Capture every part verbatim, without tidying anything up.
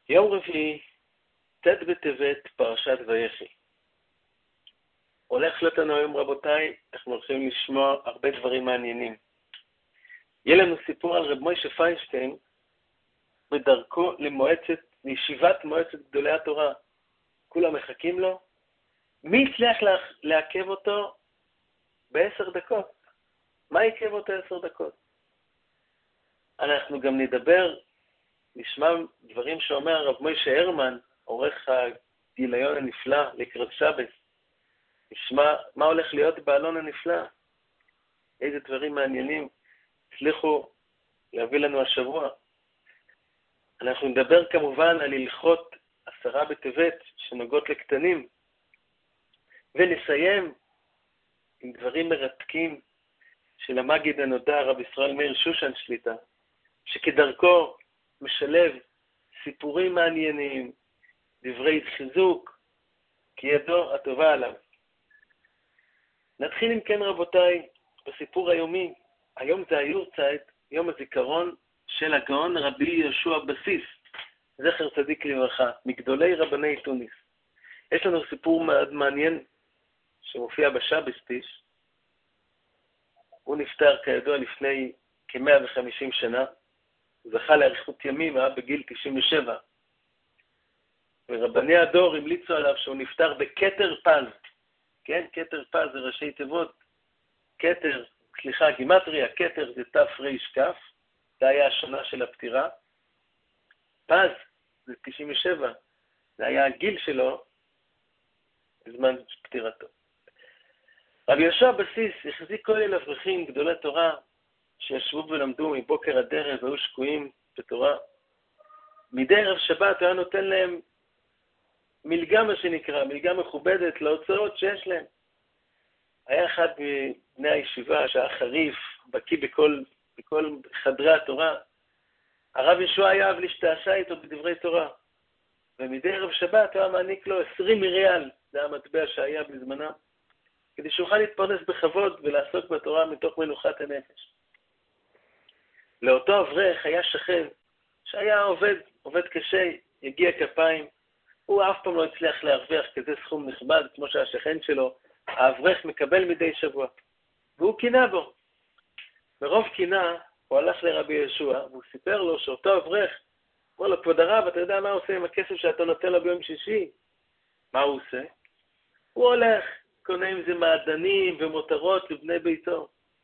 יום רביעי, ט' בטבת, פרשת ויחי. הולך לנו היום, רבותיי, אנחנו הולכים לשמוע הרבה דברים מעניינים. יהיה לנו סיפור על רב מוישה פיינשטיין בדרכו למועצת, לישיבת מועצת גדולי התורה. כולם מחכים לו. מי הצליח לעכב אותו בעשר דקות? מה עיכב אותו עשר דקות? אנחנו גם נדבר, נשמע דברים שאומר הרב מוישה הרמן, עורך הגיליון הנפלא לקראת שבת. נשמע מה הולך להיות בעלון הנפלא. איזה דברים מעניינים הצליחו להביא לנו השבוע. אנחנו נדבר כמובן על הלכות עשרה בטבת שנוגעות לקטנים. ונסיים עם דברים מרתקים של המגיד הנודע רב ישראל מאיר שושן שליטה, שכדרכו משלב סיפורים מעניינים, דברי חיזוק, כי ידו הטובה עליו. נתחיל אם כן רבותיי בסיפור היומי. היום זה היורצייט, יום הזיכרון של הגאון רבי יהושע בסיס, זכר צדיק לברכה, מגדולי רבני תוניס. יש לנו סיפור מאוד מעניין שמופיע בשבסטיש. הוא נפטר כידוע לפני כ-מאה וחמישים שנה, זכה לאריכות ימים, היה בגיל תשעים ושבע. ורבני הדור המליצו עליו שהוא נפטר בכתר פז. כן, כתר פז זה ראשי תיבות. כתר, סליחה, גימטריה, כתר זה תף ריש כף, זה היה השנה של הפטירה. פז זה תשעים ושבע, זה היה הגיל שלו בזמן פטירתו. רבי יהושע בסיס החזיק כל אל אברכים גדולי תורה שישבו ולמדו מבוקר עד ערב והיו שקועים בתורה. מדי ערב שבת היה נותן להם מלגה, מה שנקרא, מלגה מכובדת להוצאות שיש להם. היה אחד מבני הישיבה שהיה חריף, בקיא בכל, בכל חדרי התורה. הרב ישוע היה אהב להשתעשע איתו בדברי תורה. ומדי ערב שבת היה מעניק לו עשרים ריאל, זה המטבע שהיה בזמנה, כדי שאוכל להתפרנס בכבוד ולעסוק בתורה מתוך מנוחת הנפש. לאותו אברך היה שכן שהיה עובד, עובד קשה, יגיע כפיים. הוא אף פעם לא הצליח להרוויח כזה סכום נכבד כמו שהשכן שלו, האברך מקבל מדי שבוע. והוא קינה בו. מרוב קינה הוא הלך לרבי יהושע, והוא סיפר לו שאותו אברך, אמר לו, כבוד הרב, אתה יודע מה הוא עושה עם הכסף שאתה נותן לו ביום שישי? מה הוא עושה? הוא הולך, קונה עם זה מעדנים ומותרות לבני ביתו.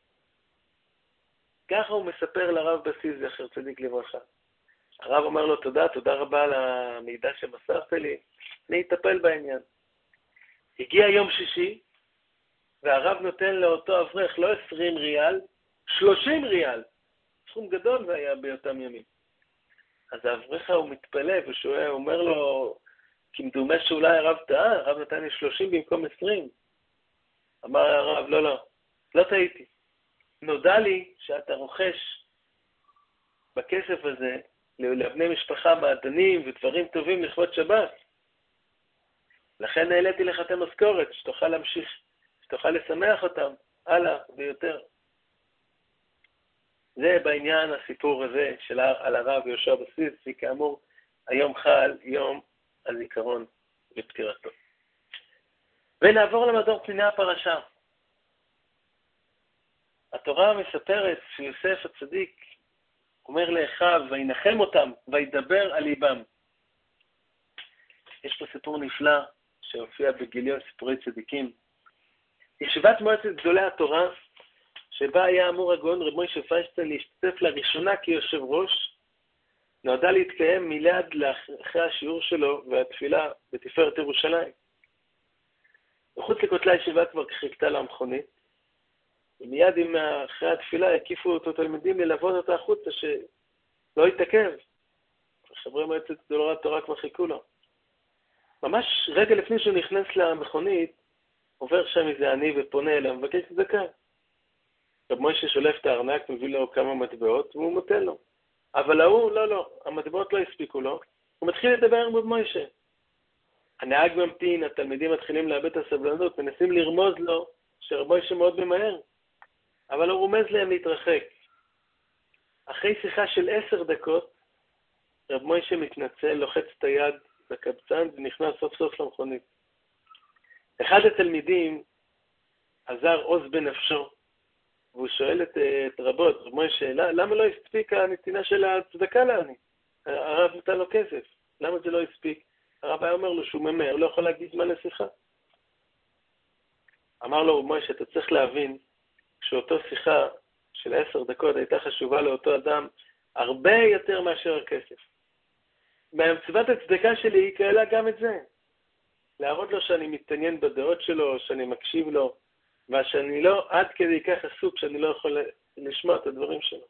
ככה הוא מספר לרב בסיס, זכר צדיק לברכה. הרב אומר לו, תודה, תודה רבה על המידע שמסרת לי, אני אטפל בעניין. הגיע יום שישי, והרב נותן לאותו אברך לא עשרים ריאל, שלושים ריאל. סכום גדול והיה באותם ימים. אז האברך הוא מתפלא, ושהוא אומר לו, כמדומה שאולי הרב טעה, הרב נתן לי שלושים במקום עשרים. אמר הרב, לא, לא, לא טעיתי. נודע לי שאתה רוכש בכסף הזה לבני משפחה מעדנים ודברים טובים לכבוד שבת. לכן העליתי לך את המשכורת, שתוכל להמשיך, שתוכל לשמח אותם, הלאה ויותר. זה בעניין הסיפור הזה של על הרב יהושע בסיס, וכאמור, היום חל יום הזיכרון לפטירתו. ונעבור למדור פניני הפרשה. התורה מספרת שיוסף הצדיק אומר לאחיו, וינחם אותם, וידבר על ליבם. יש פה סיפור נפלא שהופיע בגיליון סיפורי צדיקים. ישיבת מועצת גדולי התורה, שבה היה אמור הגאון רב מוישה פיינשטיין להשתתף לראשונה כיושב ראש, נועדה להתקיים מיד לאחרי השיעור שלו והתפילה בתפארת ירושלים. מחוץ לכותלי הישיבה כבר חיכתה לה המכונית, ומיד עם אחרי התפילה הקיפו אותו תלמידים ללוות אותה החוצה שלא יתעכב. חברי מועצת גדולי התורה כבר חיכו לו. ממש רגע לפני שהוא נכנס למכונית, עובר שם איזה עני ופונה אליו, מבקש צדקה. רב מוישה שולף את הארנק, מביא לו כמה מטבעות, והוא נותן לו. אבל ההוא, לא, לא, המטבעות לא הספיקו לו. הוא מתחיל לדבר עם רב מוישה. הנהג ממתין, התלמידים מתחילים לאבד את הסבלנות, מנסים לרמוז לו שרב מוישה מאוד ממהר. אבל הוא רומז להם להתרחק. אחרי שיחה של עשר דקות, רב מוישה מתנצל, לוחץ את היד לקבצן ונכנס סוף סוף למכונית. אחד התלמידים עזר עוז בנפשו, והוא שואל את, את רבות, רב מוישה, למה לא הספיק הנתינה של הצדקה לעני? הרב נתן לו כסף, למה זה לא הספיק? הרב היה אומר לו שהוא ממהר, לא יכול להגיד זמן לשיחה. אמר לו רב מוישה, אתה צריך להבין שאותו שיחה של עשר דקות הייתה חשובה לאותו אדם הרבה יותר מאשר הכסף. מהמצוות הצדקה שלי היא כאלה גם את זה. להראות לו שאני מתעניין בדעות שלו, שאני מקשיב לו, ושאני לא עד כדי כך עסוק שאני לא יכול לשמוע את הדברים שלו.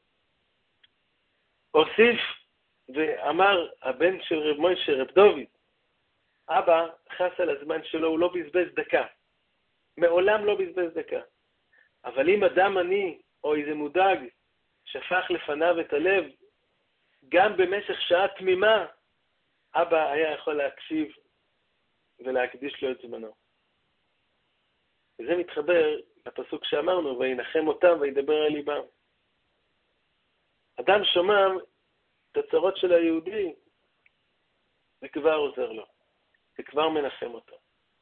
הוסיף ואמר הבן של רב מוישה, רב דוד, אבא חס על הזמן שלו, הוא לא בזבז דקה. מעולם לא בזבז דקה. אבל אם אדם עני או איזה מודאג שפך לפניו את הלב, גם במשך שעה תמימה, אבא היה יכול להקשיב ולהקדיש לו את זמנו. וזה מתחבר לפסוק שאמרנו, וינחם אותם וידבר על ליבם. אדם שומע את הצרות של היהודי, זה כבר עוזר לו, זה כבר מנחם אותו.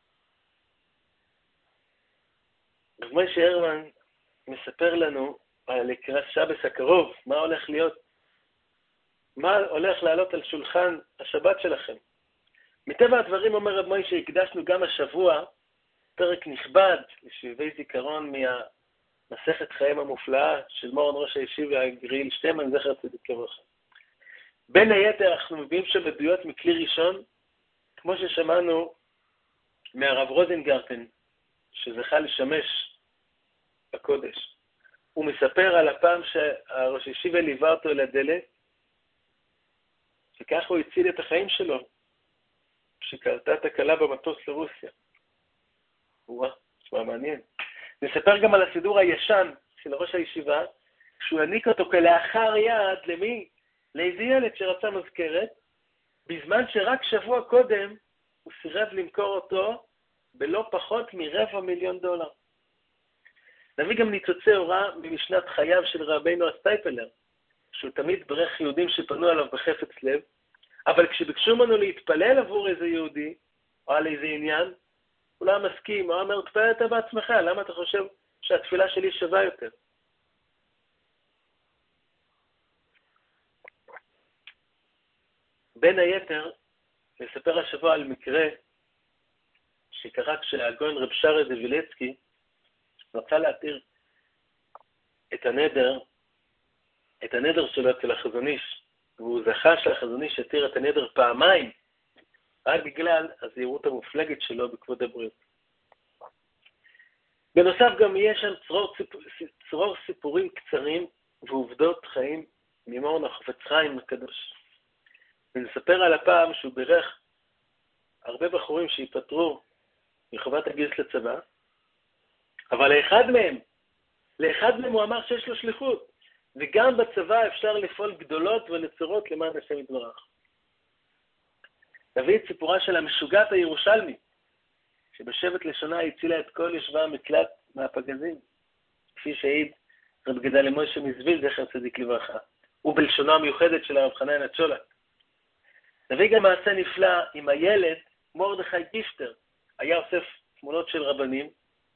רב מוישה הרמן מספר לנו לקראת שבס הקרוב, מה הולך להיות, מה הולך לעלות על שולחן השבת שלכם. מטבע הדברים, אומר רב מוישה, הקדשנו גם השבוע פרק נכבד לשבעי זיכרון מהמסכת חיים המופלאה של מורן ראש הישיבה גריל שטמן זכר צדיק לברכה. בין היתר אנחנו מביאים שם עדויות מכלי ראשון, כמו ששמענו מהרב רוזנגרטן, שזכה לשמש בקודש. הוא מספר על הפעם שהראש הישיבה ליווה אותו אל הדלת, וכך הוא הציל את החיים שלו, שקרתה תקלה במטוס לרוסיה. וואה, תשמע מעניין. נספר גם על הסידור הישן של ראש הישיבה, שהוא העניק אותו כלאחר יד, למי? לאיזה ילד שרצה מזכרת, בזמן שרק שבוע קודם הוא סירב למכור אותו בלא פחות מרבע מיליון דולר. נביא גם ניצוצי הוראה ממשנת חייו של רבינו הסטייפלר, שהוא תמיד ברך יהודים שפנו עליו בחפץ לב, אבל כשביקשו ממנו להתפלל עבור איזה יהודי, או על איזה עניין, הוא לא מסכים, הוא אומר, תפלל אתה בעצמך, למה אתה חושב שהתפילה שלי שווה יותר? בין היתר, נספר השבוע על מקרה שקרה כשהגאון רב שרי דבילצקי רצה להתיר את הנדר, את הנדר שלו אצל החזון איש, והוא זכה שהחזון איש יתיר את הנדר פעמיים, רק בגלל הזהירות המופלגת שלו בכבוד הבריאות. בנוסף גם יש שם צרור, ציפ... צרור סיפורים קצרים ועובדות חיים ממורן החפץ חיים הקדוש. ונספר על הפעם שהוא בירך הרבה בחורים שיפטרו מחובת הגיוס לצבא, אבל לאחד מהם, לאחד מהם הוא אמר שיש לו שליחות, וגם בצבא אפשר לפעול גדולות ונצורות למען השם יתברך. נביא את סיפורה של המשוגעת הירושלמי, שבשבט לשונה הצילה את כל יושבי המקלט מהפגזים, כפי שהעיד רב גדליה מוישה מזוויל זכר צדיק לברכה, ובלשונו המיוחדת של הרב חנניה צ'ולק. נביא גם מעשה נפלא עם הילד מרדכי גיפטר, היה אוסף תמונות של רבנים,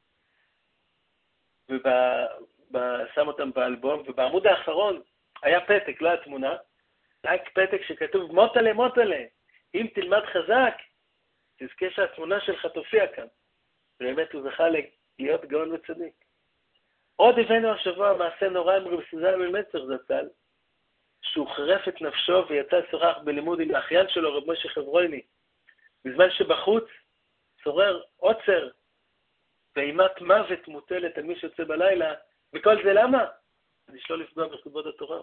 ושם אותם באלבום, ובעמוד האחרון היה פתק, לא התמונה, היה פתק שכתוב מוטלה מוטלה, אם תלמד חזק, תזכה שהתמונה שלך תופיע כאן. באמת הוא זכה להיות גאון וצדיק. עוד הבאנו השבוע מעשה נורא עם רב סוזן בן מצר זצ"ל, שהוא חרף את נפשו ויצא שוחח בלימוד עם האחיין שלו, רב משה חברויני, בזמן שבחוץ שורר עוצר ואימת מוות מוטלת על מי שיוצא בלילה, וכל זה למה? כדי שלא לפגוע בכבוד התורה.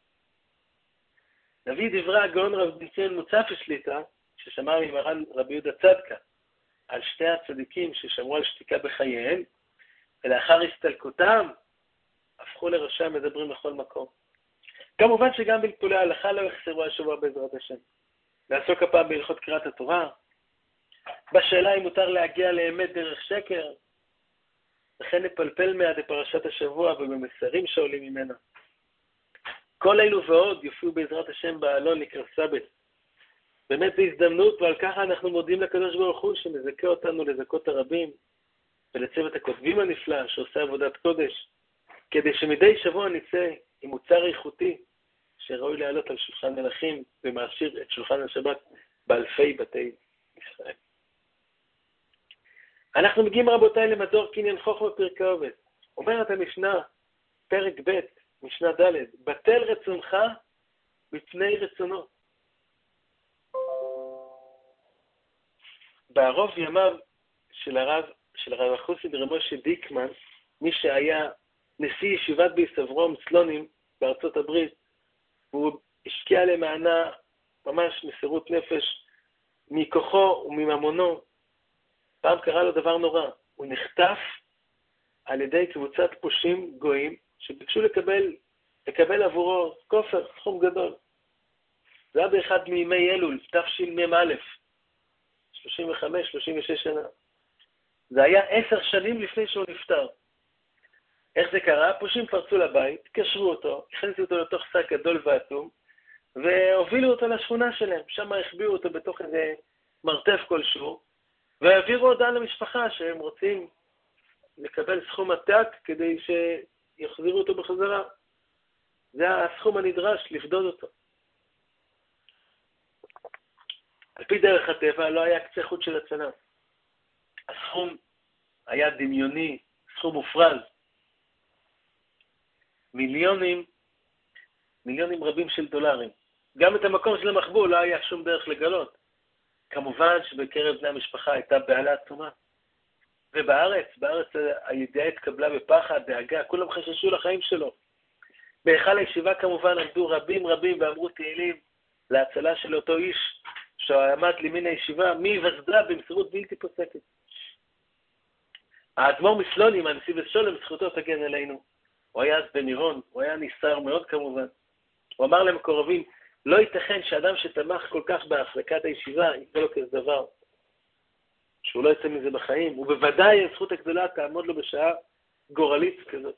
נביא דברי הגאון רב בן ציון מוצפי שליט"א, ששמע ממרן רבי יהודה צדקה, על שתי הצדיקים ששמרו על שתיקה בחייהם, ולאחר הסתלקותם, הפכו לראשי מדברים בכל מקום. כמובן שגם בלפולי ההלכה לא יחסרו השבוע בעזרת השם. לעסוק הפעם בהלכות קריאת התורה, בשאלה אם מותר להגיע לאמת דרך שקר, וכן נפלפל מעד פרשת השבוע ובמסרים שעולים ממנה. כל אלו ועוד יופיעו בעזרת השם בעלון לקראת סבת. באמת זו הזדמנות, ועל ככה אנחנו מודים לקדוש ברוך הוא שמזכה אותנו לזכות הרבים, ולצוות הכותבים הנפלא שעושה עבודת קודש, כדי שמדי שבוע נצא עם מוצר איכותי, שראוי לעלות על שולחן מלכים, ומעשיר את שולחן השבת באלפי בתי ישראל. אנחנו מגיעים רבותיי למדור קניין חוכמה פרקי אוהבת. אומרת המשנה, פרק ב', משנה ד', בטל רצונך מפני רצונו. בערוב ימיו של הרב, של הרב החוסיד רב משה דיקמן, מי שהיה נשיא ישיבת ביסברום צלונים בארצות הברית, והוא השקיע למענה ממש מסירות נפש מכוחו ומממונו. פעם קרה לו דבר נורא, הוא נחטף על ידי קבוצת פושעים גויים שביקשו לקבל, לקבל עבורו כופר, סכום גדול. זה היה באחד מימי אלול, תשמ"א, שלושים וחמש שלושים ושש שנה. זה היה עשר שנים לפני שהוא נפטר. איך זה קרה? הפושעים פרצו לבית, קשרו אותו, הכניסו אותו לתוך שק גדול ועצום, והובילו אותו לשכונה שלהם. שם החביאו אותו בתוך איזה מרתף כלשהו, והעבירו הודעה למשפחה שהם רוצים לקבל סכום עתק כדי שיחזירו אותו בחזרה. זה הסכום הנדרש לפדות אותו. על פי דרך הטבע לא היה קצה חוט של הצלה. הסכום היה דמיוני, סכום מופרז. מיליונים, מיליונים רבים של דולרים. גם את המקום של המחבוא לא היה שום דרך לגלות. כמובן שבקרב בני המשפחה הייתה בעלה עצומה. ובארץ, בארץ הידיעה התקבלה בפחד, דאגה, כולם חששו לחיים שלו. בהיכל הישיבה כמובן עמדו רבים רבים ואמרו תהילים להצלה של אותו איש שעמד לימין הישיבה, מי וסדה במסירות בלתי פוסקת. האדמו"ר מסלונים, הנשיא ושולם, זכותו תגן עלינו. הוא היה אז בנירון, הוא היה ניסר מאוד כמובן. הוא אמר למקורבים, לא ייתכן שאדם שתמך כל כך בהחזקת הישיבה, יקרה לו כזה דבר, שהוא לא יצא מזה בחיים, ובוודאי הזכות הגדולה תעמוד לו בשעה גורלית כזאת.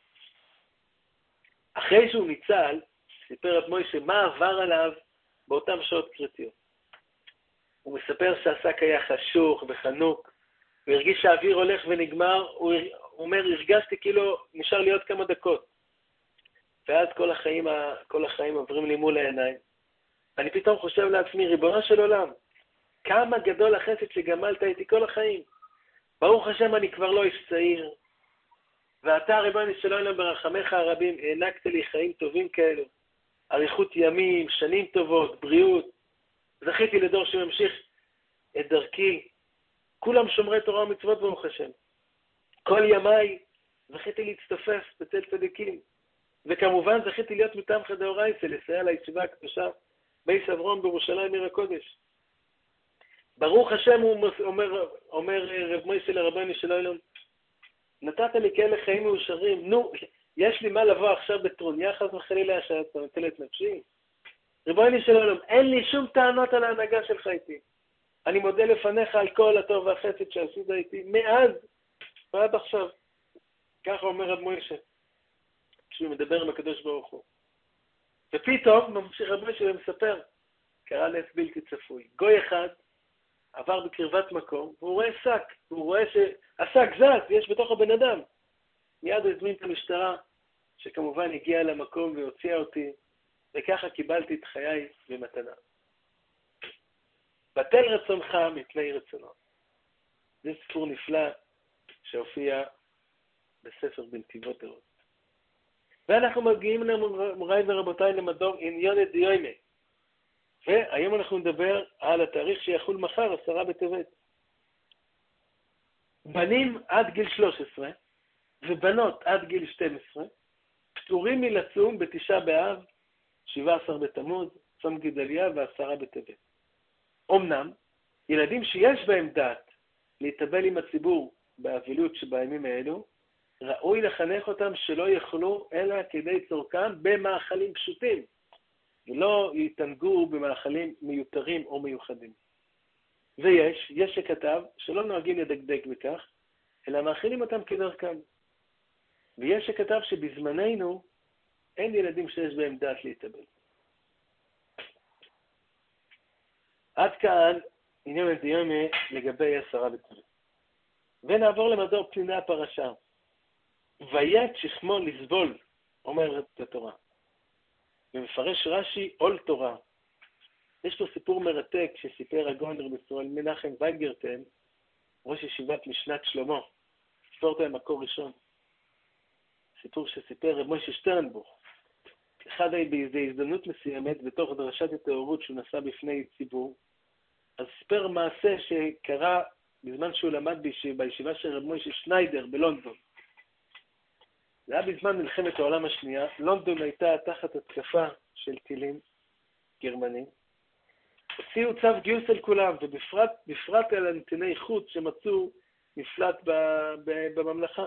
אחרי שהוא ניצל, סיפר רב מוישה מה עבר עליו באותם שעות קריטיות. הוא מספר שהשק היה חשוך וחנוק, הוא הרגיש שהאוויר הולך ונגמר, הוא אומר, הרגשתי כאילו נשאר לי עוד כמה דקות. ואז כל החיים, כל החיים עוברים לי מול העיניים. אני פתאום חושב לעצמי, ריבונו של עולם, כמה גדול החסד שגמלת איתי כל החיים. ברוך השם, אני כבר לא איש צעיר. ואתה, ריבונו של עולם, ברחמך הרבים, הענקת לי חיים טובים כאלו. אריכות ימים, שנים טובות, בריאות. זכיתי לדור שממשיך את דרכי. כולם שומרי תורה ומצוות ברוך השם. כל ימיי זכיתי להצטופף בצל צדיקים. וכמובן זכיתי להיות מטעם חדאורייתא, לסייע לישיבה הקדושה בייס אברהם בירושלים עיר הקודש. ברוך השם, הוא אומר, אומר רב מוישה לרבנו של עולם, נתת לי כאלה חיים מאושרים, נו, יש לי מה לבוא עכשיו בטרוניה חס וחלילה שאתה נוטל את נפשי? ריבונו של עולם, אין לי שום טענות על ההנהגה שלך איתי. אני מודה לפניך על כל הטוב והחסד שעשית איתי מאז ועד עכשיו. ככה אומר רב מוישה, כשהוא מדבר עם הקדוש ברוך הוא. ופתאום ממשיך רב מוישה ומספר, קרה נס בלתי צפוי. גוי אחד עבר בקרבת מקום, והוא רואה שק, והוא רואה שהשק זז, יש בתוך הבן אדם. מיד הוא הזמין את המשטרה, שכמובן הגיעה למקום והוציאה אותי, וככה קיבלתי את חיי במתנה. בטל רצונך מפני רצונו. זה סיפור נפלא שהופיע בספר בנתיבות דעות. ואנחנו מגיעים למוריי ורבותיי למדור עניון דיומא. והיום אנחנו נדבר על התאריך שיחול מחר, עשרה בטבת. בנים עד גיל שלוש עשרה ובנות עד גיל שתים עשרה פטורים מלצום בתשעה באב, שבעה עשר בתמוז, צום גדליה ועשרה בטבת. אמנם, ילדים שיש בהם דעת להתאבל עם הציבור באבילות שבימים האלו, ראוי לחנך אותם שלא יאכלו אלא כדי צורכם במאכלים פשוטים, ולא יתענגו במאכלים מיותרים או מיוחדים. ויש, יש שכתב שלא נוהגים לדקדק בכך, אלא מאכילים אותם כדרכם. ויש שכתב שבזמננו אין ילדים שיש בהם דעת להתאבל. עד כאן עניין הדיומה לגבי עשרה בטבת. ונעבור למדור פניני הפרשה. ויית שכמו לסבול, אומרת התורה. ומפרש רש"י עול תורה. יש פה סיפור מרתק שסיפר הגאון רבי ישראל מנחם וייגרטן, ראש ישיבת משנת שלמה. סיפור אותו במקור ראשון. סיפור שסיפר רב משה שטרנבוך. אחד באיזו הזדמנות מסוימת בתוך דרשת התאורות שהוא נשא בפני ציבור, אז סיפר מעשה שקרה בזמן שהוא למד בישיבה, בישיבה של רב משה שניידר בלונדון. זה היה בזמן מלחמת העולם השנייה. לונדון הייתה תחת התקפה של טילים גרמנים. הוציאו צו גיוס על כולם, ובפרט בפרט על הנתיני חוץ שמצאו נפלט בממלכה.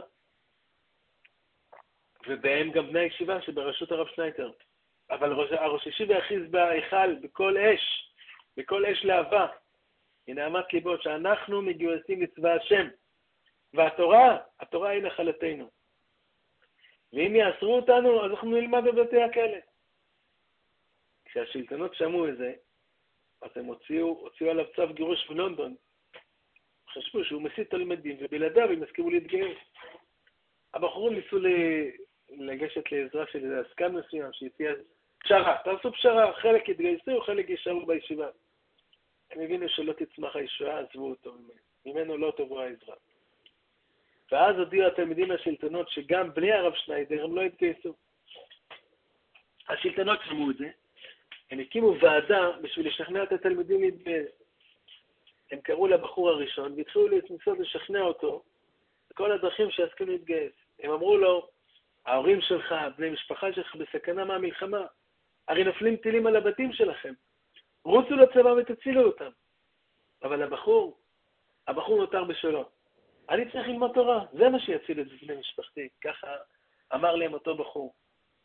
ובהם גם בני הישיבה שבראשות הרב שניידר. אבל הראש ישיבה הכריז בהיכל בכל אש, בכל אש להבה. הנה אמת ליבו שאנחנו מגויסים לצבא השם. והתורה, התורה היא נחלתנו. ואם יאסרו אותנו, אז אנחנו נלמד בבתי הכלא. כשהשלטונות שמעו את זה, אז הם הוציאו, הוציאו עליו צו גירוש בלונדון. חשבו שהוא מסית תלמידים, ובלעדיו הם הסכימו להתגייס. הבחורים ניסו לגשת לעזרה של איזה עסקן מסוים, שהציע פשרה, תעשו פשרה, חלק יתגייסו, חלק יישארו בישיבה. הם הבינו שלא תצמח הישועה, עזבו אותו ממנו. ממנו לא תבוא העזרה. ואז הודיעו התלמידים לשלטונות שגם בלי הרב שניידר הם לא התגייסו. השלטונות שמעו את זה, הם הקימו ועדה בשביל לשכנע את התלמידים להתגייס. הם קראו לבחור הראשון והתחילו לנסות לשכנע אותו בכל הדרכים שיסכימו להתגייס. הם אמרו לו, ההורים שלך, בני משפחה שלך בסכנה מהמלחמה, הרי נופלים טילים על הבתים שלכם. רוצו לצבא ותצילו אותם. אבל הבחור, הבחור נותר בשלו. אני צריך ללמוד תורה, זה מה שיציל את בני משפחתי. ככה אמר להם אותו בחור.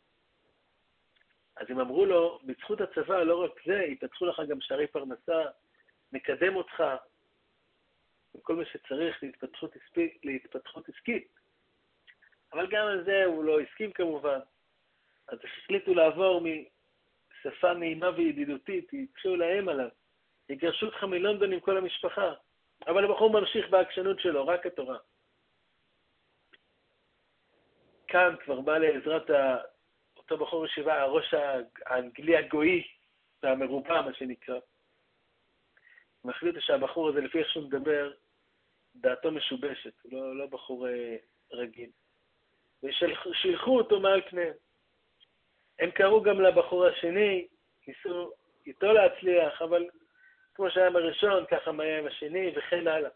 אז הם אמרו לו, בזכות הצבא, לא רק זה, יפתחו לך גם שערי פרנסה, נקדם אותך, וכל מה שצריך להתפתחות עסקית, להתפתחות עסקית. אבל גם על זה הוא לא הסכים כמובן. אז החליטו לעבור משפה נעימה וידידותית, התחילו להם עליו. יגרשו אותך מלונדון עם כל המשפחה. אבל הבחור ממשיך בעקשנות שלו, רק התורה. כאן כבר בא לעזרת ה... אותו בחור ישיבה, הראש האנגלי הגוי, והמרובע, מה שנקרא. הם החליטו שהבחור הזה, לפי איך שהוא מדבר, דעתו משובשת, לא, לא בחור אה, רגיל. ושילחו אותו מעל פניהם. הם קראו גם לבחור השני, ניסו איתו להצליח, אבל כמו שהיה עם הראשון, ככה מה היה עם השני, וכן הלאה.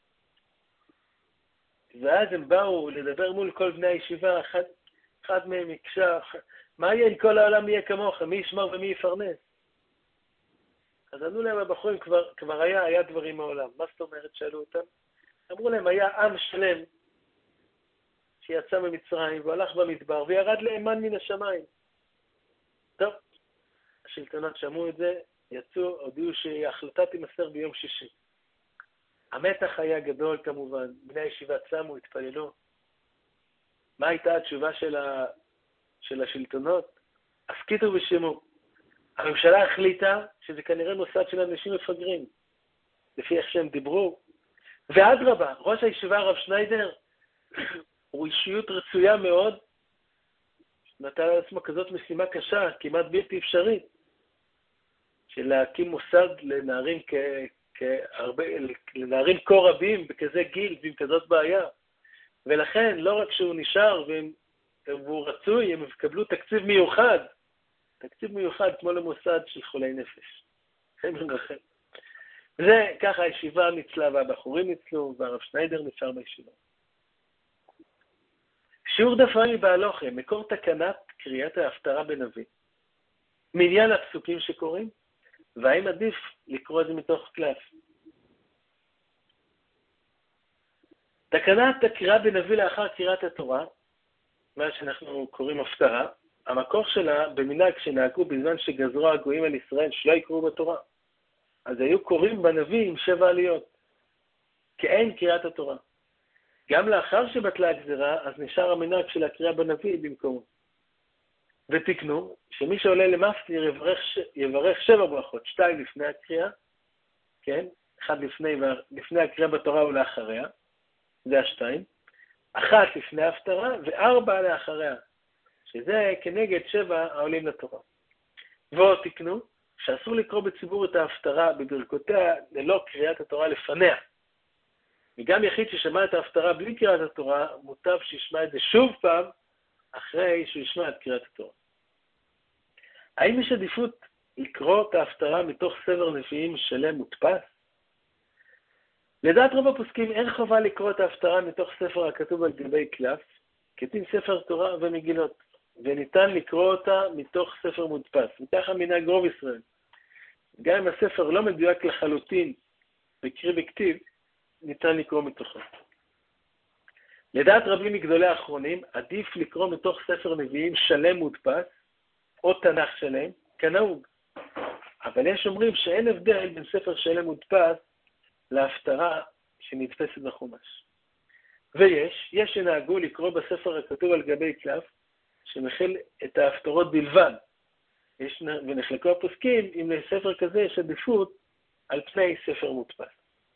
ואז הם באו לדבר מול כל בני הישיבה, אחד, אחד מהם יקשה, מה יהיה אם כל העולם יהיה כמוך, מי ישמר ומי יפרנס? אז ענו להם הבחורים, כבר, כבר היה, היה דברים מעולם. מה זאת אומרת? שאלו אותם. אמרו להם, היה עם שלם שיצא ממצרים והלך במדבר וירד לאמן מן השמיים. טוב, השלטונות שמעו את זה, יצאו, הודיעו שההחלטה תימסר ביום שישי. המתח היה גדול כמובן, בני הישיבה צמו, התפללו. מה הייתה התשובה של, ה... של השלטונות? הסכיתו ושמעו. הממשלה החליטה שזה כנראה מוסד של אנשים מפגרים, לפי איך שהם דיברו. ואדרבה, ראש הישיבה הרב שניידר, הוא אישיות רצויה מאוד, נתן לעצמו כזאת משימה קשה, כמעט בלתי אפשרית, של להקים מוסד לנערים כ... כהרבה, לנערים כה רבים בכזה גיל ועם כזאת בעיה. ולכן, לא רק שהוא נשאר והם, והוא רצוי, הם יקבלו תקציב מיוחד, תקציב מיוחד כמו למוסד של חולי נפש. זה ככה הישיבה ניצלה והבחורים ניצלו, והרב שניידר נשאר בישיבה. שיעור דפני בהלוכה, מקור תקנת קריאת ההפטרה בנביא. מניין הפסוקים שקוראים, והאם עדיף לקרוא את זה מתוך קלף. תקנת הקריאה בנביא לאחר קריאת התורה, מה שאנחנו קוראים הפטרה, המקור שלה במנהג שנהגו בזמן שגזרו הגויים על ישראל שלא יקראו בתורה. אז היו קוראים בנביא עם שבע עליות, כאין קריאת התורה. גם לאחר שבטלה הגזרה, אז נשאר המנהג של הקריאה בנביא במקומו. ותקנו שמי שעולה למפטיר יברך, יברך שבע ברכות, שתיים לפני הקריאה, כן? אחד לפני, לפני הקריאה בתורה ולאחריה, זה השתיים, אחת לפני ההפטרה וארבע לאחריה, שזה כנגד שבע העולים לתורה. ועוד תקנו שאסור לקרוא בציבור את ההפטרה בברכותיה ללא קריאת התורה לפניה. וגם יחיד ששמע את ההפטרה בלי קריאת התורה, מוטב שישמע את זה שוב פעם אחרי שהוא ישמע את קריאת התורה. האם יש עדיפות לקרוא את ההפטרה מתוך ספר נביאים שלם מודפס? לדעת רוב הפוסקים אין חובה לקרוא את ההפטרה מתוך ספר הכתוב על גבי קלף, כדין ספר תורה ומגילות, וניתן לקרוא אותה מתוך ספר מודפס. וככה מנהג רוב ישראל. גם אם הספר לא מדויק לחלוטין בקריא בכתיב, ניתן לקרוא מתוכו. לדעת רבים מגדולי האחרונים, עדיף לקרוא מתוך ספר נביאים שלם מודפס, או תנ"ך שלם, כנהוג. אבל יש אומרים שאין הבדל בין ספר שלם מודפס להפטרה שנתפסת בחומש. ויש, יש שנהגו לקרוא בספר הכתוב על גבי קלף, שמכיל את ההפטרות בלבד. יש, ונחלקו הפוסקים, אם לספר כזה יש עדיפות על פני ספר מודפס.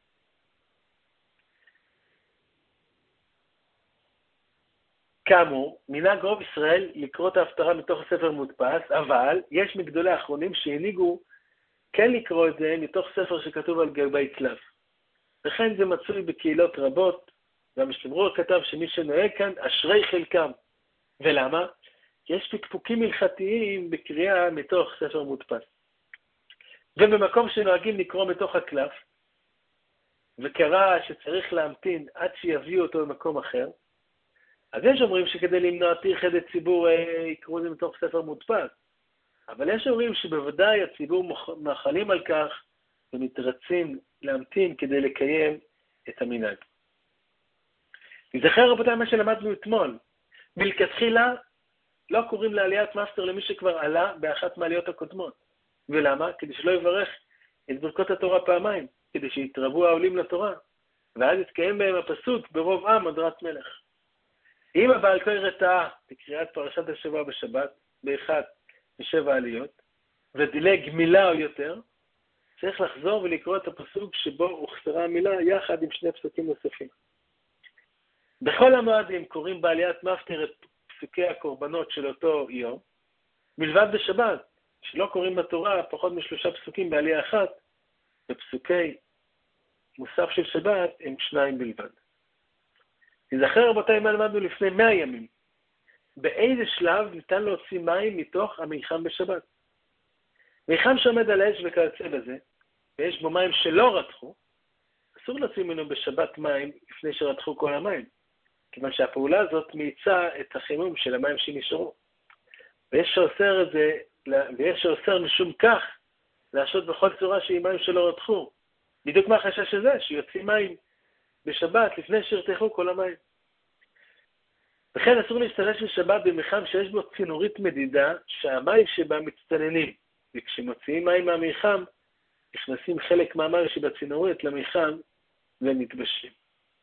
כאמור, מנהג רוב ישראל לקרוא את ההפטרה מתוך ספר מודפס, אבל יש מגדולי האחרונים שהנהיגו כן לקרוא את זה מתוך ספר שכתוב על גבי קלף. וכן זה מצוי בקהילות רבות, והמשתמרור כתב שמי שנוהג כאן, אשרי חלקם. ולמה? כי יש פקפוקים הלכתיים בקריאה מתוך ספר מודפס. ובמקום שנוהגים לקרוא מתוך הקלף, וקרא שצריך להמתין עד שיביאו אותו במקום אחר, אז יש אומרים שכדי למנוע טרחת הציבור יקראו את זה מתוך ספר מודפס. אבל יש אומרים שבוודאי הציבור מאחלים על כך ומתרצים להמתין כדי לקיים את המנהג. נזכר רבותיי מה שלמדנו אתמול. מלכתחילה לא קוראים לעליית מאסטר למי שכבר עלה באחת מעליות הקודמות. ולמה? כדי שלא יברך את ברכות התורה פעמיים, כדי שיתרבו העולים לתורה. ואז יתקיים בהם הפסוק ברוב עם הדרת מלך. אם הבעל קורא טעה בקריאת פרשת השבוע בשבת, באחת משבע עליות, ודילג מילה או יותר, צריך לחזור ולקרוא את הפסוק שבו הוכתרה המילה יחד עם שני פסוקים נוספים. בכל המועדים קוראים בעליית מפטיר את פסוקי הקורבנות של אותו יום, מלבד בשבת, שלא קוראים בתורה פחות משלושה פסוקים בעלייה אחת, ופסוקי מוסף של שבת הם שניים בלבד. תזכר רבותיי מה למדנו לפני מאה ימים. באיזה שלב ניתן להוציא מים מתוך המיחם בשבת? מיחם שעומד על האש וכיוצא בזה, ויש בו מים שלא רתחו, אסור להוציא ממנו בשבת מים לפני שרתחו כל המים, כיוון שהפעולה הזאת מאיצה את החימום של המים שנשארו. ויש שאוסר את זה, ויש שאוסר משום כך להשעות בכל צורה שהיא מים שלא רתחו. בדיוק מה החשש הזה, שיוציא מים בשבת לפני שרתחו כל המים. וכן אסור להשתמש בשבת במיחם שיש בו צינורית מדידה שהמים שבה מצטננים, וכשמוציאים מים מהמיחם נכנסים חלק מהמים שבצינורית למיחם ונתבשים.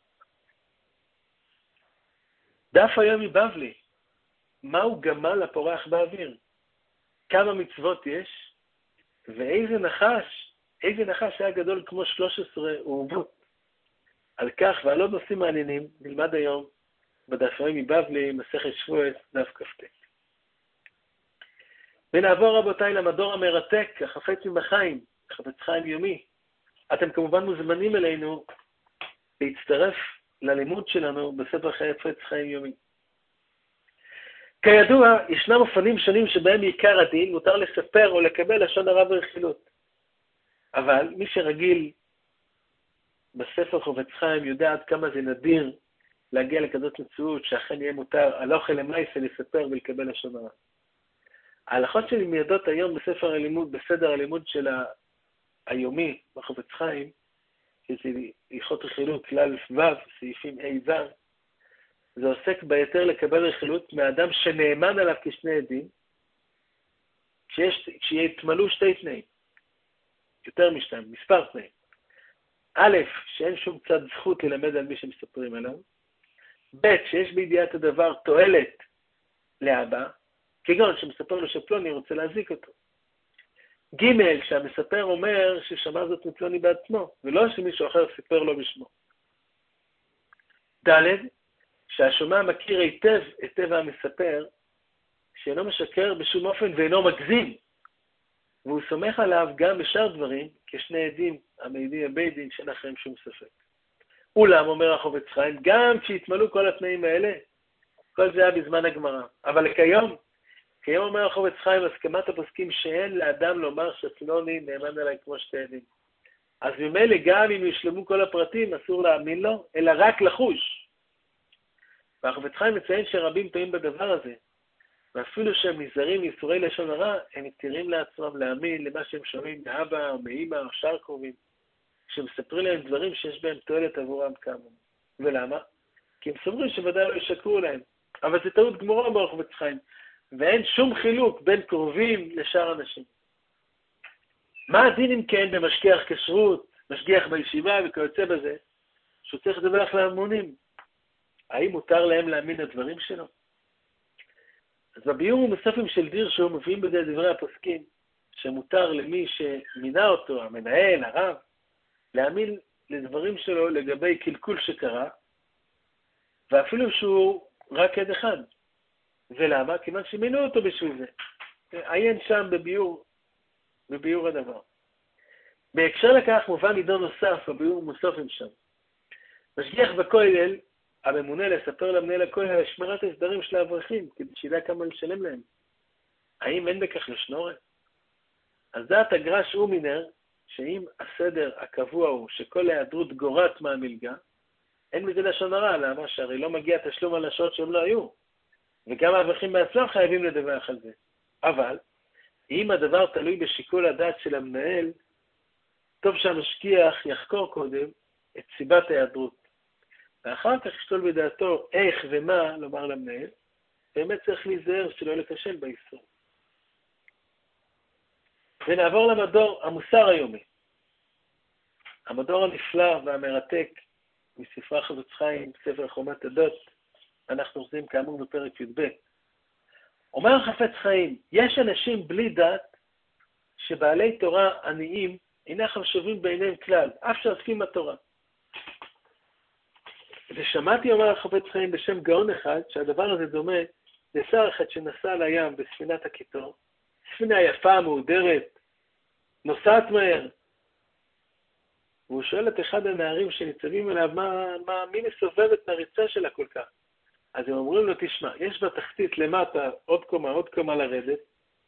דף היום מבבלי, מהו גמל הפורח באוויר? כמה מצוות יש? ואיזה נחש, איזה נחש היה גדול כמו שלוש עשרה אורבות? על כך ועל עוד נושאים מעניינים נלמד היום בדף היום מבבלי, מסכת שבועות, דף כ"ט. ונעבור רבותיי למדור המרתק, החפץ מבחיים, חפץ חיים יומי. אתם כמובן מוזמנים אלינו להצטרף ללימוד שלנו בספר חפץ חיים יומי. כידוע, ישנם אופנים שונים שבהם עיקר הדין מותר לספר או לקבל לשון הרע ורכילות. אבל מי שרגיל בספר חפץ חיים יודע עד כמה זה נדיר להגיע לכזאת מציאות שאכן יהיה מותר על אוכל למעשה לספר ולקבל לשון הרע. ההלכות שנלמדות היום בספר הלימוד, בסדר הלימוד של היומי בחפץ חיים, שזה הלכות רכילות כלל ו' סעיפים A ו', זה עוסק ביתר לקבל רכילות מאדם שנאמן עליו כשני עדים, כשיש, כשיתמלאו שתי תנאים, יותר משתיים, מספר תנאים. א', שאין שום צד זכות ללמד על מי שמספרים עליו, ב', שיש בידיעת הדבר תועלת לאבא, כגון שמספר לו שפלוני רוצה להזיק אותו. ג' כשהמספר אומר ששמע זאת מפלוני בעצמו, ולא שמישהו אחר סיפר לו בשמו. ד' שהשומע מכיר היטב את טבע המספר, שאינו משקר בשום אופן ואינו מגזים, והוא סומך עליו גם בשאר דברים, כשני עדים המעידים הבית דין שאין אחריהם שום ספק. אולם, אומר החפץ חיים, גם כשהתמלאו כל התנאים האלה, כל זה היה בזמן הגמרא. אבל כיום, כיום אומר החפץ חיים, הסכמת הפוסקים שאין לאדם לומר שפלוני נאמן עליי כמו שתי עדים. אז ממילא גם אם יושלמו כל הפרטים, אסור להאמין לו, אלא רק לחוש. והחפץ חיים מציין שרבים טועים בדבר הזה, ואפילו שהם נזהרים מיסורי לשון הרע, הם מתירים לעצמם להאמין למה שהם שומעים מאבא או מאמא או שאר קרובים, שמספרים להם דברים שיש בהם תועלת עבורם כאמור. ולמה? כי הם סוברים שוודאי לא ישקרו להם. אבל זה טעות גמורה ברוך חפץ חיים, ואין שום חילוק בין קרובים לשאר אנשים. מה הדין אם כן במשגיח כשרות, משגיח בישיבה וכיוצא בזה, שהוא צריך לדווח להמונים? האם מותר להם להאמין לדברים שלו? אז בביאור ומסופים של דיר שהוא מביאים בזה דברי הפוסקים, שמותר למי שמינה אותו, המנהל, הרב, להאמין לדברים שלו לגבי קלקול שקרה, ואפילו שהוא רק עד אחד. ולמה? כיוון שמינו אותו בשביל זה. עיין שם בביאור, בביאור הדבר. בהקשר לכך מובן עידון נוסף, בביאור ומסופים שם. משגיח בכולל, הממונה לספר למנהל הכולל על שמירת הסדרים של האברכים, כדי שידע כמה לשלם להם. האם אין בכך לשנורת? אז דעת הגרש ומינר, שאם הסדר הקבוע הוא שכל היעדרות גורעת מהמלגה, אין מזה לשון הרע, למה שהרי לא מגיע תשלום על השעות שהם לא היו. וגם האברכים בעצמם חייבים לדווח על זה. אבל, אם הדבר תלוי בשיקול הדעת של המנהל, טוב שהמשגיח יחקור קודם את סיבת ההיעדרות. ואחר כך ישתול בדעתו איך ומה לומר למנהל, באמת צריך להיזהר שלא לקשל באיסור. ונעבור למדור המוסר היומי. המדור הנפלא והמרתק מספרה חפץ חיים, ספר חומת עדות, אנחנו עושים כאמור בפרק י"ב. אומר החפץ חיים, יש אנשים בלי דת שבעלי תורה עניים אינם חשובים בעיניהם כלל, אף שעוסקים בתורה. ושמעתי, אומר החפץ חיים בשם גאון אחד, שהדבר הזה דומה לשר אחד שנסע לים בספינת הקיטור, ספינה יפה, מהודרת, נוסעת מהר. והוא שואל את אחד הנערים שניצבים אליו, מה, מה, מי מסובב את הריצה שלה כל כך? אז הם אומרים לו, תשמע, יש בתחתית למטה עוד קומה, עוד קומה לרדת,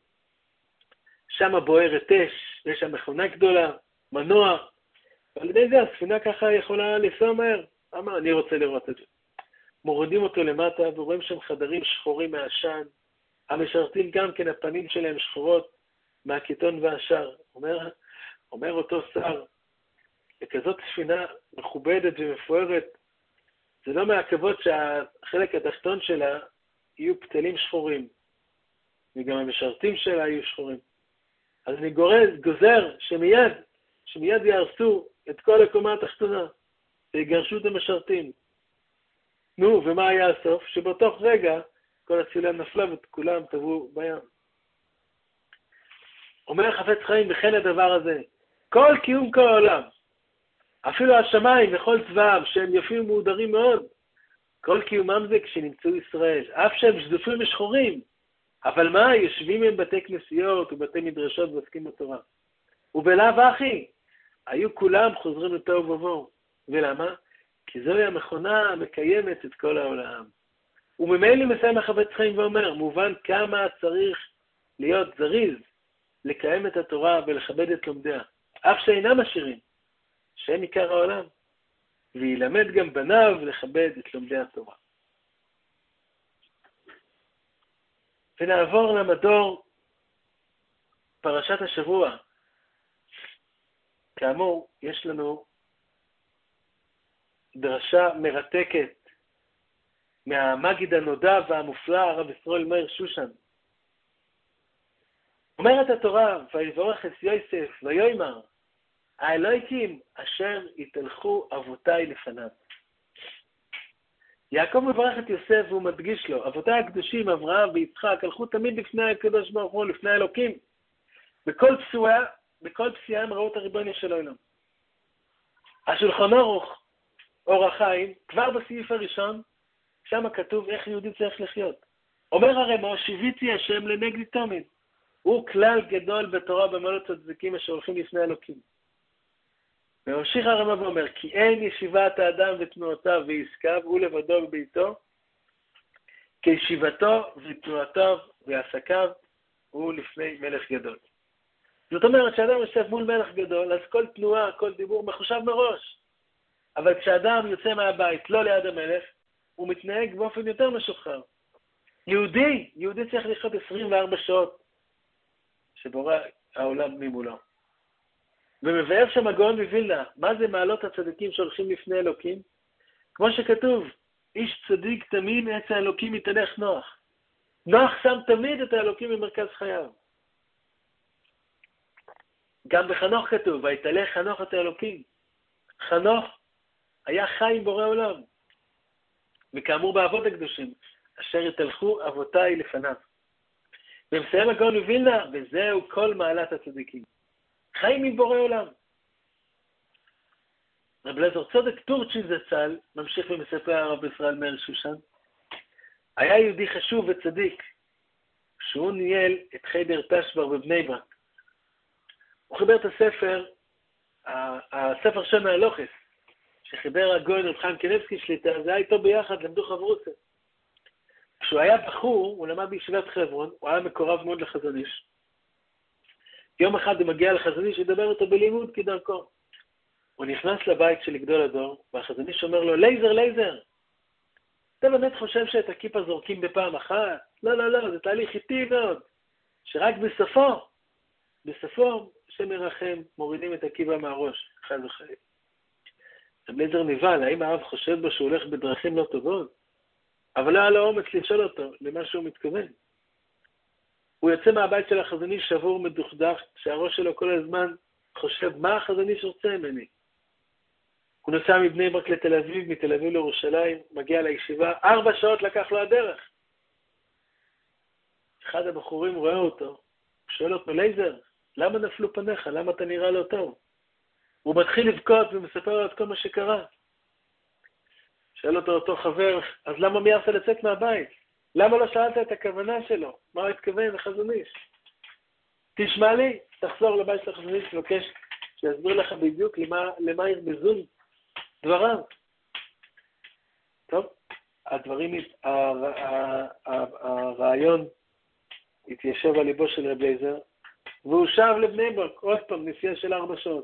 שם בוערת אש, יש שם מכונה גדולה, מנוע, ועל ידי זה הספינה ככה יכולה לנסוע מהר. אמר, אני רוצה לראות את זה. מורידים אותו למטה ורואים שם חדרים שחורים מהעשן, המשרתים גם כן הפנים שלהם שחורות מהקיטון והשאר. אומר, אומר אותו שר, לכזאת ספינה מכובדת ומפוארת, זה לא מהכבוד שהחלק התחתון שלה יהיו פתלים שחורים, וגם המשרתים שלה יהיו שחורים. אז אני גורז, גוזר שמיד, שמיד יהרסו את כל הקומה התחתונה, ויגרשו את המשרתים. נו, ומה היה הסוף? שבתוך רגע כל התפילה נפלה וכולם טבעו בים. אומר חפץ חיים, וכן הדבר הזה, כל קיום כל העולם, אפילו השמיים וכל צבאם, שהם יפים ומהודרים מאוד, כל קיומם זה כשנמצאו ישראל, אף שהם שזופים ושחורים, אבל מה, יושבים הם בתי כנסיות ובתי מדרשות ועוסקים בתורה. ובלאו הכי, היו כולם חוזרים לתוהו ובוהו. ולמה? כי זוהי המכונה המקיימת את כל העולם. וממילא מסיים החפץ חיים ואומר, מובן כמה צריך להיות זריז, לקיים את התורה ולכבד את לומדיה, אף שאינם עשירים, שהם עיקר העולם, וילמד גם בניו לכבד את לומדי התורה. ונעבור למדור פרשת השבוע. כאמור, יש לנו דרשה מרתקת מהמגיד הנודע והמופלא, הרב ישראל מאיר שושן. אומרת התורה, ויברך את יוסף ויאמר, האלוהיקים אשר יתהלכו אבותיי לפניו. יעקב מברך את יוסף והוא מדגיש לו, אבותיי הקדושים, אברהם ויצחק, הלכו תמיד לפני הקדוש ברוך הוא, לפני האלוקים. בכל פסיעה, בכל פסיעה הם ראו את הריבונו של עולם. השולחן ערוך, אור החיים, כבר בסעיף הראשון, שם כתוב איך יהודי צריך לחיות. אומר הרמ"א, שיוויתי השם לנגדי תמיד. הוא כלל גדול בתורה במעלות הצדיקים אשר הולכים לפני אלוקים. וממשיך הרמ"א ואומר, כי אין ישיבת האדם ותנועותיו ועסקיו, הוא לבדו בביתו, כי ישיבתו ותנועותיו ועסקיו, הוא לפני מלך גדול. זאת אומרת, כשאדם יושב מול מלך גדול, אז כל תנועה, כל דיבור מחושב מראש. אבל כשאדם יוצא מהבית, לא ליד המלך, הוא מתנהג באופן יותר משוחרר. יהודי, יהודי צריך לחיות עשרים וארבע שעות, שבורא העולם ממולו. ומבאר שם הגאון מווילנה, מה זה מעלות הצדיקים שהולכים לפני אלוקים? כמו שכתוב, איש צדיק תמיד עץ האלוקים יתהלך נוח. נוח שם תמיד את האלוקים במרכז חייו. גם בחנוך כתוב, ויתהלך חנוך את האלוקים. חנוך היה חי עם בורא עולם. וכאמור באבות הקדושים, אשר יתהלכו אבותיי לפניו. ומסיים הגאון מווילנה, וזהו כל מעלת הצדיקים. חיים עם בורא עולם. רב אליעזר צודק טורצ'ין זצ"ל, ממשיך ומספר הרב ישראל מאיר שושן, היה יהודי חשוב וצדיק, שהוא ניהל את חדר תשבר בבני ברק. הוא חיבר את הספר, הספר שם מהלוכס, שחיבר הגאון רב חיים קניבסקי שליטה, זה היה איתו ביחד, למדו חברותא. כשהוא היה בחור, הוא למד בישיבת חברון, הוא היה מקורב מאוד לחזון איש. יום אחד הוא מגיע לחזון איש, ידבר אותו בלימוד כדרכו. הוא נכנס לבית של גדול הדור, והחזון איש אומר לו, לייזר, לייזר, אתה באמת חושב שאת הכיפה זורקים בפעם אחת? לא, לא, לא, זה תהליך איטי מאוד, שרק בסופו, בסופו, שמרחם, מורידים את הכיפה מהראש, חד וחלילה. לייזר נבהל, האם האב חושב בו שהוא הולך בדרכים לא טובות? אבל לא היה לו אומץ לשאול אותו למה שהוא מתכוון. הוא יוצא מהבית של החזון איש שבור מדוכדך, שהראש שלו כל הזמן חושב, מה החזון איש רוצה ממני? הוא נוסע מבני ברק לתל אביב, מתל אביב לירושלים, מגיע לישיבה, ארבע שעות לקח לו הדרך. אחד הבחורים רואה אותו, שואל אותו, לייזר, למה נפלו פניך? למה אתה נראה לא טוב? הוא מתחיל לבכות ומספר לו את כל מה שקרה. שואל אותו אותו חבר, אז למה מיירת לצאת מהבית? למה לא שאלת את הכוונה שלו? מה הוא התכוון לחזון איש? תשמע לי, תחזור לבית של החזון איש, תבקש שיסביר לך בדיוק למה, למה ירמזו דבריו. טוב, הדברים, הרעיון התיישב על ליבו של רב אליעזר, והוא שב לבני ברק, עוד פעם, נסיעה של ארבע שעות.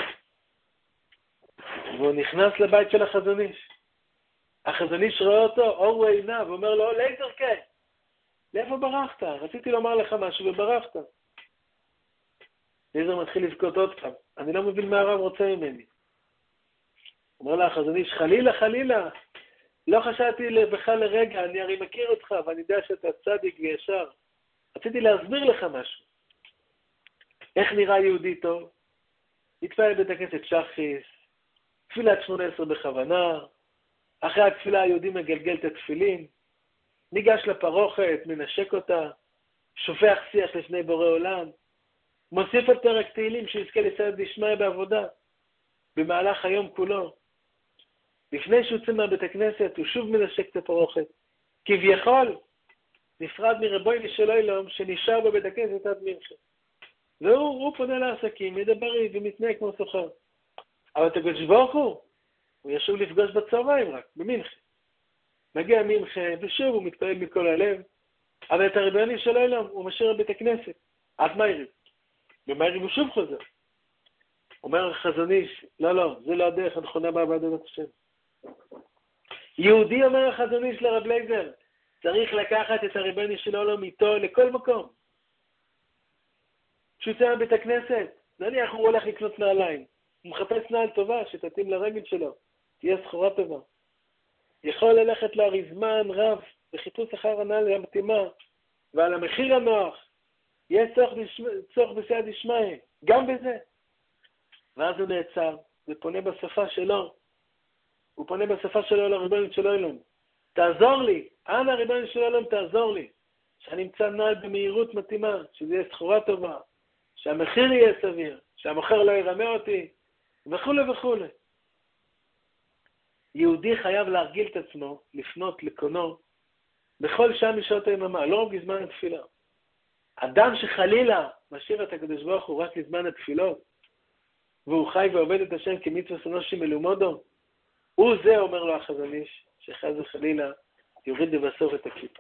והוא נכנס לבית של החזון איש. החזון איש רואה אותו, אור עיניו, ואומר לו, אליעזר, כן, לאיפה ברחת? רציתי לומר לך משהו וברחת. אליעזר מתחיל לבכות עוד פעם, אני לא מבין מה הרב רוצה ממני. אומר לה, החזון איש, חלילה, חלילה, לא חשבתי בך לרגע, אני הרי מכיר אותך, ואני יודע שאתה צדיק וישר. רציתי להסביר לך משהו. איך נראה יהודי טוב? התפעל בית הכנסת שחיס, תפילת שמונה עשרה בכוונה, אחרי התפילה היהודי מגלגל את התפילין, ניגש לפרוכת, מנשק אותה, שופך שיח לפני בורא עולם, מוסיף על פרק תהילים שיזכה לסייעתא דשמיא בעבודה, במהלך היום כולו. לפני שהוא יוצא מהבית הכנסת, הוא שוב מנשק את הפרוכת. כביכול, נפרד מרבונו של עולם שנשאר בבית הכנסת עד מנחה. והוא פונה לעסקים, מדבר ומתנהג כמו סוחר. אבל את הקדוש ברוך הוא, הוא ישוב לפגוש בצהריים רק, במנחה. מגיע מנחה, ושוב הוא מתפעל מכל הלב, אבל את הרבני של העולם הוא משאיר בבית הכנסת, עד מייריב. במייריב הוא שוב חוזר. אומר החזון איש, לא, לא, זה לא הדרך הנכונה בעבודת השם. יהודי אומר החזון איש לרב אליעזר, צריך לקחת את הרבני של העולם איתו לכל מקום. כשהוא יוצא מבית הכנסת, נניח הוא הולך לקנות נעליים, הוא מחפש נעל טובה שתתאים לרגל שלו, תהיה סחורה טובה. יכול ללכת להרי זמן רב בחיפוש אחר הנעל המתאימה, ועל המחיר הנוח, יהיה צורך בסייעתא דשמיא, גם בזה. ואז הוא נעצר, ופונה בשפה שלו, הוא פונה בשפה שלו לריבונו של עולם. תעזור לי, אנא ריבונו של עולם תעזור לי, שאני אמצא נעל במהירות מתאימה, שזה יהיה סחורה טובה, שהמחיר יהיה סביר, שהמוכר לא ירמה אותי, וכו' וכו'. יהודי חייב להרגיל את עצמו, לפנות לקונו, בכל שעה משעות היממה, לא רק בזמן התפילה. אדם שחלילה משאיר את הקדוש ברוך הוא רק לזמן התפילות, והוא חי ועובד את השם כמצווה אנושי מלומדו, הוא זה, אומר לו החזון איש, שחס וחלילה יוריד לבסוף את הכיפה.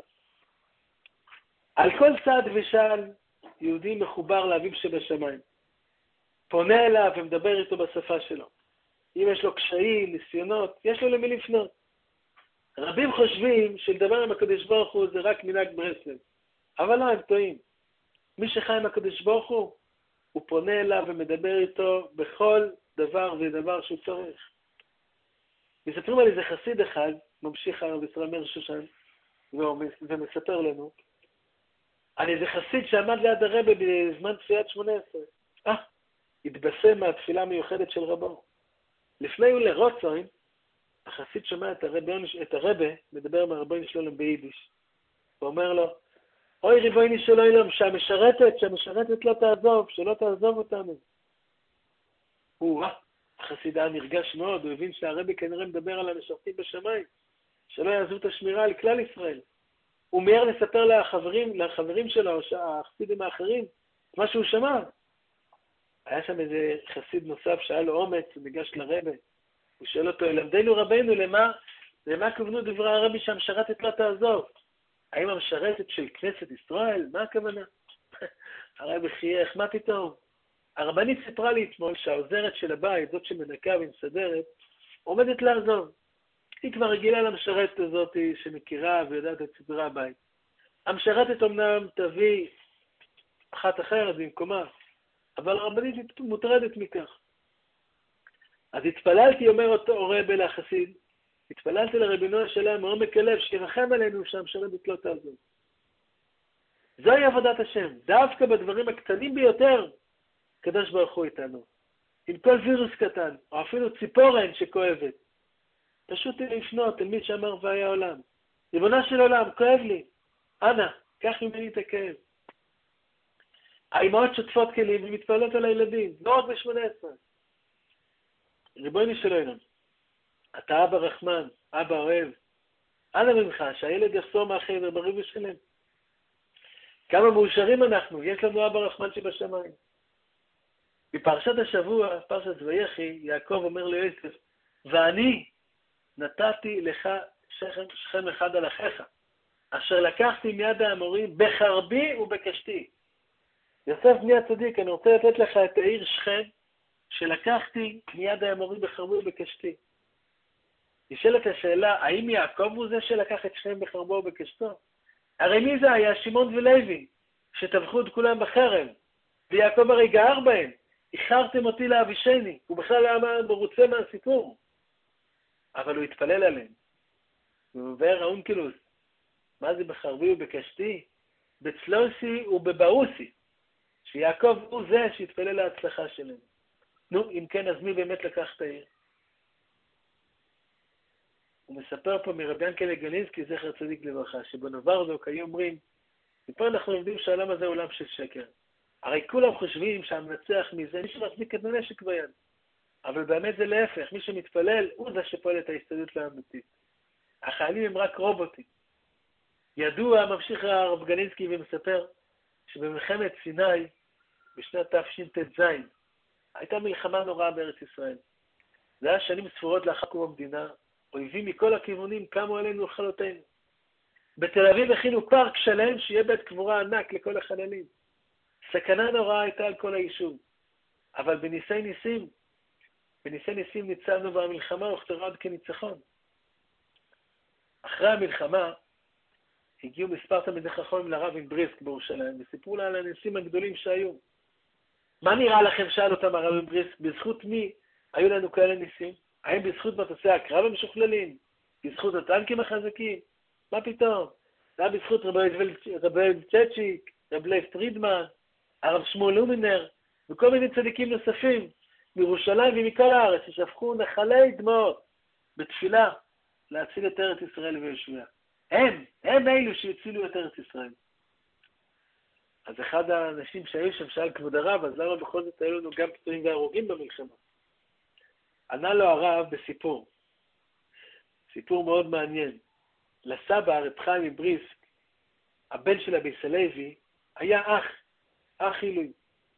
על כל צעד ושעל, יהודי מחובר לאביו שבשמיים. פונה אליו ומדבר איתו בשפה שלו. אם יש לו קשיים, ניסיונות, יש לו למי לפנות. רבים חושבים שלדבר עם הקדוש ברוך הוא זה רק מנהג ברסלב. אבל לא, הם טועים. מי שחי עם הקדוש ברוך הוא, הוא פונה אליו ומדבר איתו בכל דבר ודבר שהוא צריך. מספרים על איזה חסיד אחד, ממשיך הרב ישראל מאיר שושן, ומספר לנו, על איזה חסיד שעמד ליד הרבה בזמן תפילת שמונה עשרה. אה, התבשם מהתפילה המיוחדת של רבו. לפני ולרוצוין, החסיד שומע את הרבה, את הרבה מדבר עם הרבוין שלום ביידיש. הוא אומר לו, אוי ריבוני של עולם, שהמשרתת, שהמשרתת לא תעזוב, שלא תעזוב אותנו. הוא, החסיד היה נרגש מאוד, הוא הבין שהרבי כנראה מדבר על המשרתים בשמיים, שלא יעזבו את השמירה על כלל ישראל. הוא מיהר לספר לחברים, לחברים שלו, החסידים האחרים, מה שהוא שמע. היה שם איזה חסיד נוסף שהיה לו אומץ, הוא ניגש לרבי. הוא שואל אותו, למדנו רבינו, למה, למה כוונו דברי הרבי שהמשרתת לא תעזוב? האם המשרתת של כנסת ישראל? מה הכוונה? הרבי חייך, מה פתאום? הרבנית סיפרה לי אתמול שהעוזרת של הבית, זאת שמנקה ומסדרת, עומדת לעזוב. היא כבר רגילה למשרתת הזאת שמכירה ויודעת את סדרי הבית. המשרתת אמנם תביא אחת אחרת במקומה, אבל הרבנית מוטרדת מכך. אז התפללתי, אומר אותו רבי לחסיד, התפללתי לרבינו שלהם מעומק הלב, שירחם עלינו שהמשרתת לא תעזוב. זוהי עבודת השם, דווקא בדברים הקטנים ביותר, קדוש ברוך הוא איתנו. עם כל וירוס קטן, או אפילו ציפורן שכואבת. פשוט לפנות אל מי שאמר והיה עולם. ריבונו של עולם, כואב לי. אנא, קח ממני את הכאב. האמהות שוטפות כלים ומתפעלות על הילדים, לא רק ב-שמונה עשרה. ריבונו של עולם, אתה אבא רחמן, אבא אוהב. אנא ממך, שהילד יחזור מהחדר בריא ושלם. כמה מאושרים אנחנו, יש לנו אבא רחמן שבשמיים. בפרשת השבוע, פרשת ויחי, יעקב אומר ליוסף, ואני נתתי לך שכם, שכם אחד על אחיך, אשר לקחתי מיד האמורים בחרבי ובקשתי. יוסף בני הצדיק, אני רוצה לתת לך את העיר שכם, שלקחתי מיד האמורים בחרבי ובקשתי. נשאלת השאלה, האם יעקב הוא זה שלקח את שכם בחרבו ובקשתו? הרי מי זה היה? שמעון ולוי, שטבחו את כולם בחרב, ויעקב הרי גער בהם. איחרתם אותי לאבישני, הוא בכלל היה מרוצה מהסיפור. אבל הוא התפלל עליהם. הוא מבאר האונקלוס, מה זה בחרבי ובקשתי? בצלוסי ובבאוסי, שיעקב הוא זה שהתפלל להצלחה שלהם. נו, אם כן, אז מי באמת לקח את העיר? הוא מספר פה מרבי ינקלה גלינסקי, זכר צדיק לברכה, שבנוברדוק היו אומרים, ופה אנחנו לומדים שהעולם הזה הוא עולם של שקר. הרי כולם חושבים שהמנצח מזה, מי שמחזיק את הנשק ביד. אבל באמת זה להפך, מי שמתפלל הוא זה שפועל את ההסתדרות האמיתית. החיילים הם רק רובוטים. ידוע, ממשיך הרב גלינסקי ומספר, שבמלחמת סיני, בשנת תש"ט"ז, הייתה מלחמה נוראה בארץ ישראל. זה היה שנים ספורות לאחר קום המדינה, אויבים מכל הכיוונים קמו עלינו לכלותינו. בתל אביב הכינו פארק שלם שיהיה בית קבורה ענק לכל החללים. סכנה נוראה הייתה על כל היישוב. אבל בניסי ניסים, בניסי ניסים ניצחנו והמלחמה הוכתרה עוד כניצחון. אחרי המלחמה, הגיעו מספר תלמידי חכמים לרב עם בריסק בירושלים, וסיפרו לה על הניסים הגדולים שהיו. מה נראה לכם, שאל אותם הרב עם בריסק, בזכות מי היו לנו כאלה ניסים? האם בזכות מטוסי הקרב המשוכללים? בזכות הטנקים החזקים? מה פתאום? זה היה בזכות רבי צ'צ'יק, רבי פרידמן, הרב שמואל לומינר, וכל מיני צדיקים נוספים, מירושלים ומכל הארץ, ששפכו נחלי דמעות בתפילה להציל את ארץ ישראל ויושביה. הם, הם אלו שהצילו את ארץ ישראל. אז אחד האנשים שהיו שם שאל כבוד הרב, אז למה בכל זאת היו לנו גם פצועים והרוגים במלחמה? ענה לו הרב בסיפור. סיפור מאוד מעניין. לסבא, הרב חיים מבריסק, הבן של אבי סלוי, היה אח, אח עילוי.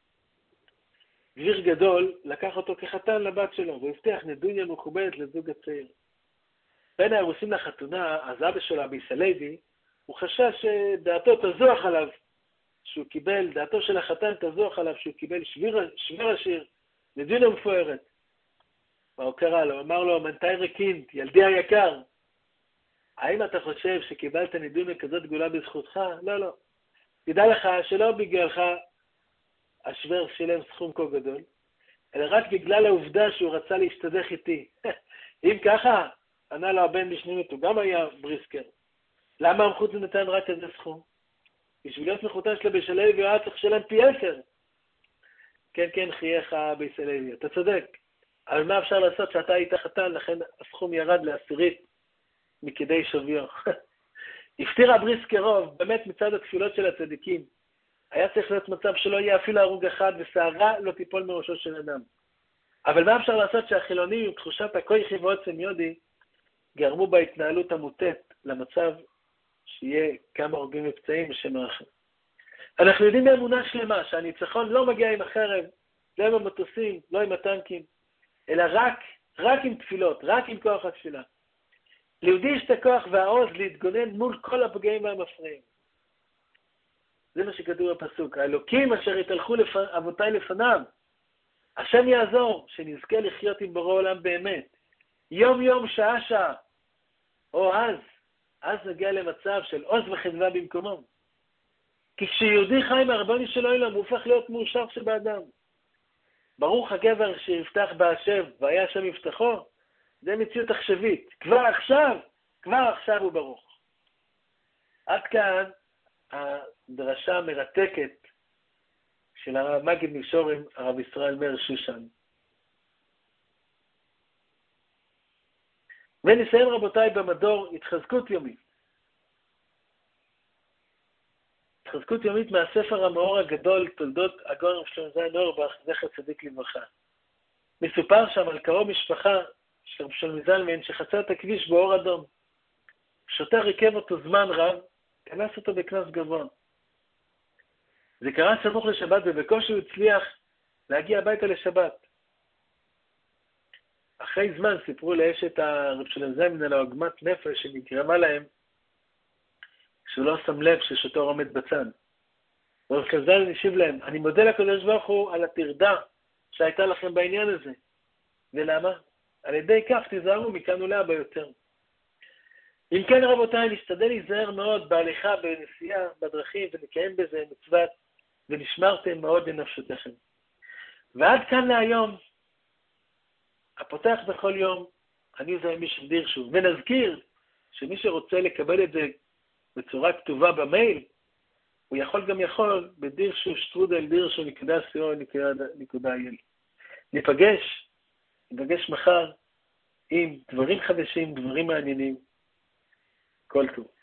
גביר גדול לקח אותו כחתן לבת שלו, והבטיח נדוניה מכובדת לזוג הצעיר. בין האירוסים לחתונה, אז אבא שלו, אבי סלוי, הוא חשש שדעתו תזוח עליו, שהוא קיבל, דעתו של החתן תזוח עליו, שהוא קיבל שביר, שביר השיר, נדוניה מפוארת. מה הוא קרא לו? אמר לו, מנתי רקינט, ילדי היקר, האם אתה חושב שקיבלת נדוניה כזאת גדולה בזכותך? לא, לא. תדע לך שלא בגללך השוור שילם סכום כה גדול, אלא רק בגלל העובדה שהוא רצה להשתדך איתי. אם ככה, ענה לו הבן בשניות, הוא גם היה בריסקר. למה המחוץ נתן רק איזה סכום? בשביל להיות מחותן שלו בשלוי והוא צריך לשלם פי עשר. כן, כן, חייך בשלוי, אתה צודק. אבל מה אפשר לעשות שאתה היית חתן, לכן הסכום ירד לעשירית מכדי שוויו. הפטיר הבריסקר רוב, באמת מצד התפילות של הצדיקים. היה צריך להיות מצב שלא יהיה אפילו הרוג אחד ושערה לא תיפול מראשו של אדם. אבל מה אפשר לעשות שהחילונים עם תחושת הכויחי ועוצם יודי גרמו בהתנהלות המוטט למצב שיהיה כמה הורגים ופצעים בשם האחר. אנחנו יודעים באמונה שלמה שהניצחון לא מגיע עם החרב, לא עם המטוסים, לא עם הטנקים, אלא רק, רק עם תפילות, רק עם כוח התפילה. ליהודי יש את הכוח והעוז להתגונן מול כל הפגעים והמפריעים. זה מה שכתוב בפסוק. האלוקים אשר יתהלכו לפ... אבותיי לפניו, השם יעזור שנזכה לחיות עם בורא עולם באמת. יום יום, שעה שעה. או אז, אז נגיע למצב של עוז וחדווה במקומם. כי כשיהודי חי מהרבני של העולם, הוא הופך להיות מאושר שבאדם. ברוך הגבר שיפתח בהשב, והיה שם יפתחו, זה מציאות עכשווית. כבר עכשיו, כבר עכשיו הוא ברוך. עד כאן הדרשה המרתקת של הרב מגיד מישורים, הרב ישראל מאיר שושן. ונסיים רבותיי במדור התחזקות יומית. התחזקות יומית מהספר המאור הגדול, תולדות הגאון שלמה זין אורבך, זכר צדיק לברכה. מסופר שם על קרוב משפחה של רב שלמה זלמן שחצה את הכביש באור אדום. שוטר ריכב אותו זמן רב, כנס אותו בכנס גבוה. זה קרה סמוך לשבת ובקושי הוא הצליח להגיע הביתה לשבת. אחרי זמן סיפרו לאשת הרב שלמה זלמן על העוגמת נפש שנגרמה להם שהוא לא שם לב ששוטר עומד בצד. ורב שלמה זלמן השיב להם, אני מודה לקדוש ברוך הוא על הטרדה שהייתה לכם בעניין הזה. ולמה? על ידי כך תיזהרו מכאן ולהבא יותר. אם כן רבותיי, נשתדל להיזהר מאוד בהליכה, בנסיעה, בדרכים, ונקיים בזה מצוות, ונשמרתם מאוד לנפשותיכם. ועד כאן להיום, הפותח בכל יום, אני זה מי שדיר שוב. ונזכיר שמי שרוצה לקבל את זה בצורה כתובה במייל, הוא יכול גם יכול בדירשו שטרודל דירשו נקודה סיור נקודה אייל. ניפגש, ניפגש מחר עם דברים חדשים, דברים מעניינים. כל טוב.